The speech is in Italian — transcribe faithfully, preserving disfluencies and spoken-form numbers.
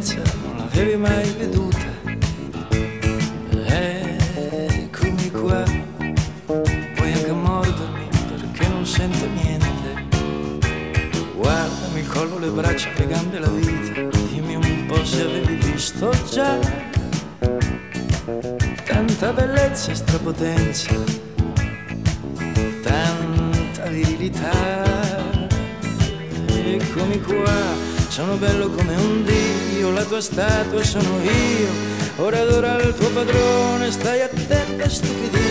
potenza non l'avevi mai veduta. Eccomi qua, puoi anche mordermi perché non sento niente. Guardami il collo, le braccia, le gambe, la vita. Dimmi un po' se avevi visto già tanta bellezza e strapotenza, tanta virilità. Eccomi qua, sono bello come un dio, la tua statua sono io. Ora ora il tuo padrone, stai attenta, stupidino.